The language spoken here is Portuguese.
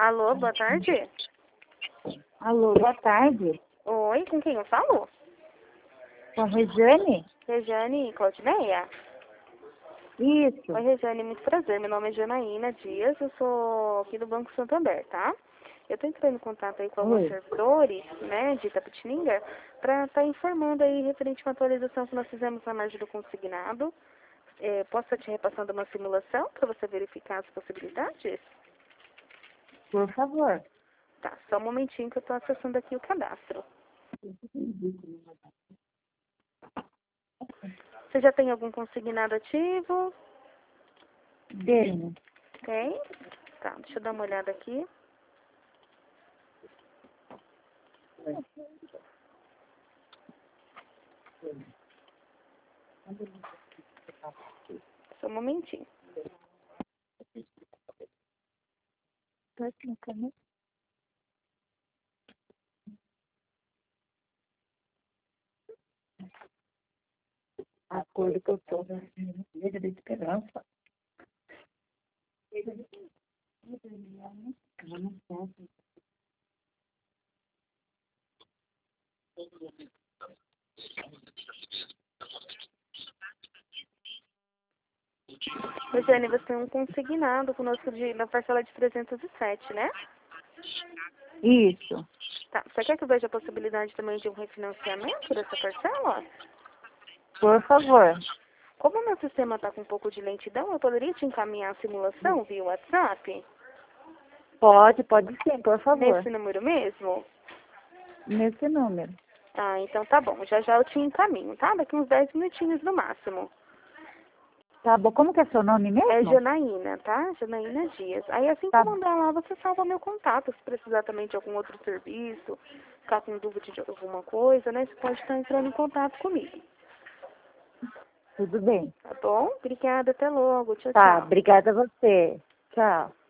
Alô, boa tarde. Alô, boa tarde. Oi, com quem eu falo? Com a Regiane? Regiane Claudineia? Isso. Oi, Regiane, muito prazer. Meu nome é Janaína Dias, eu sou aqui do Banco Santander, tá? Eu tô entrando em contato aí com alguns Oi. servidores, né, de Itapetininga, para estar informando aí referente a uma atualização que nós fizemos na margem do consignado. Posso estar te repassando uma simulação para você verificar as possibilidades? Por favor. Tá, só um momentinho que eu tô acessando aqui o cadastro. Você já tem algum consignado ativo? Tenho. Tem? Tá, deixa eu dar uma olhada aqui. Só um momentinho. Tô aqui no caminho. A cor que eu tô. Veja da esperança. Regiane, você tem um consignado conosco na parcela de 307, né? Isso. Tá, você quer que eu veja a possibilidade também de um refinanciamento dessa parcela? Por favor. Como o meu sistema está com um pouco de lentidão, eu poderia te encaminhar a simulação via WhatsApp? Pode sim, por favor. Nesse número mesmo? Nesse número. Ah, então tá bom. Já já eu te encaminho, tá? Daqui uns 10 minutinhos no máximo. Tá bom. Como que é seu nome É mesmo? Janaína, tá? Janaína Dias. Aí assim que Tá, eu mandar lá, você salva meu contato. Se precisar também de algum outro serviço, ficar com dúvida de alguma coisa, né? Você pode estar entrando em contato comigo. tudo bem. Tá bom? Obrigada, até logo. Tchau, Tá, tchau. obrigada a você. Tchau.